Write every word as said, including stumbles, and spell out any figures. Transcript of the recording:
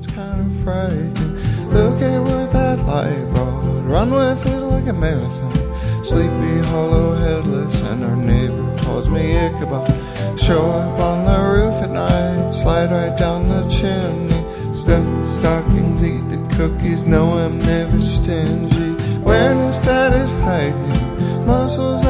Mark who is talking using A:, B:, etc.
A: it's kind of frightening. Look at what that light brought, run with it like a marathon. Sleepy, hollow, headless, and our neighbor calls me Ichabod. Show up on the roof at night, slide right down the chimney. Stuff the stockings, eat the cookies, no, I'm never stingy. Awareness that is hiding, muscles